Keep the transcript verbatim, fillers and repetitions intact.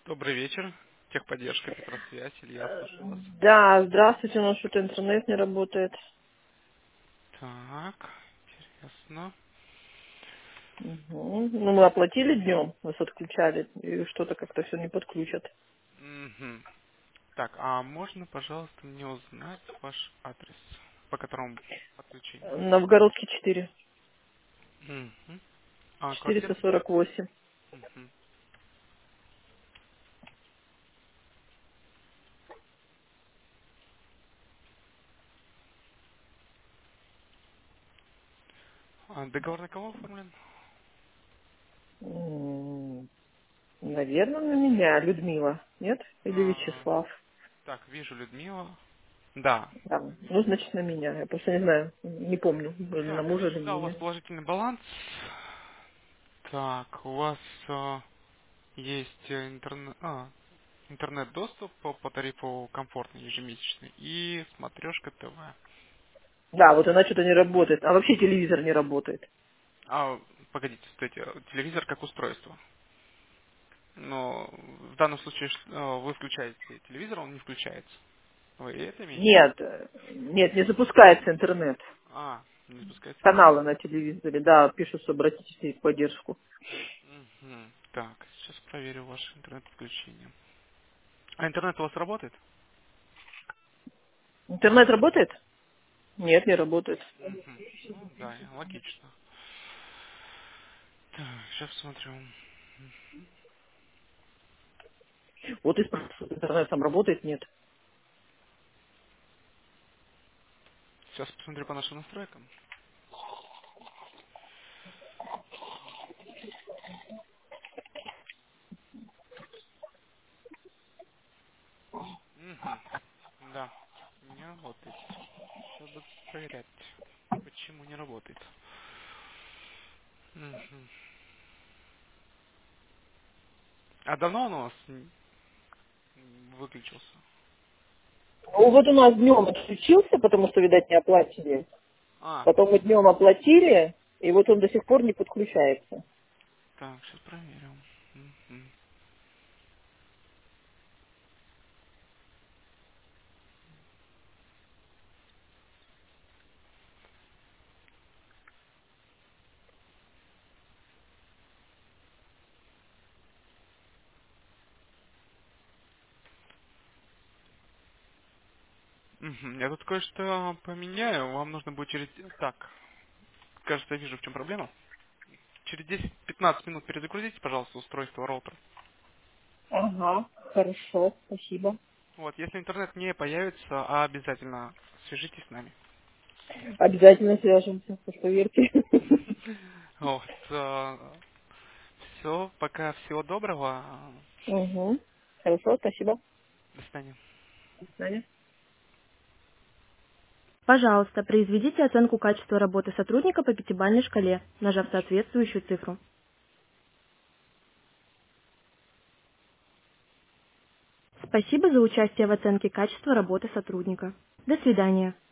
Добрый вечер. Техподдержка, Петросвязь. Илья, Э, слушаю вас. Да, здравствуйте, у нас что-то интернет не работает. Так, интересно. Угу. Ну, мы оплатили днем, вас отключали, и что-то как-то все не подключат. Мгм. Так, а можно, пожалуйста, мне узнать ваш адрес, по которому подключение? Новгородский четыре, Мгм. А, четыреста квартира? сорок восемь. Мгм. А, договор на кого оформлен? Наверное, на меня, Людмила, нет? Или А, Вячеслав. так, вижу Людмила. Да. Да. Ну, значит, на меня. Я просто не знаю, не помню, на Так, мужа или вижу, на да, у вас меня. положительный баланс. Так, у вас а, есть э, интернет... А, интернет-доступ по, по тарифу комфортный ежемесячный и смотрешка ТВ. Да, вот она что-то не работает. А вообще телевизор не работает. А, погодите, стойте, телевизор как устройство. Но в данном случае ш- э, вы включаете телевизор, он не включается. Вы это имеете в виду? Нет, э, нет, не запускается интернет. А, не запускается интернет. Каналы на телевизоре, да, пишут, что обратитесь в поддержку. Мгм. Так, сейчас проверю ваше интернет-подключение. А интернет у вас работает? Интернет работает? Нет, не работает. Мгм. Ну да, логично. Так, сейчас смотрю. Вот и спрашивают, интернет там работает? Нет. Сейчас посмотрю по нашим настройкам. Мгм. Да, не работает. Сейчас буду проверять, почему не работает. Мгм. А давно он у вас м, выключился? Ну, вот у нас днем отключился, потому что, видать, не оплатили. А, Потом мы днем оплатили, и вот он до сих пор не подключается. так, сейчас проверим. Мгм. Мгм. Я тут кое-что поменяю. Вам нужно будет через... Так, кажется, я вижу, в чем проблема. Через десять-пятнадцать минут перезагрузите, пожалуйста, устройство роутер. Ага, хорошо, спасибо. Вот, если интернет не появится, а обязательно свяжитесь с нами. Обязательно свяжемся, уж поверьте. Вот, все, пока, всего доброго. Угу. Хорошо, спасибо. До свидания. До свидания. Пожалуйста, произведите оценку качества работы сотрудника по пятибалльной шкале, нажав соответствующую цифру. Спасибо за участие в оценке качества работы сотрудника. До свидания.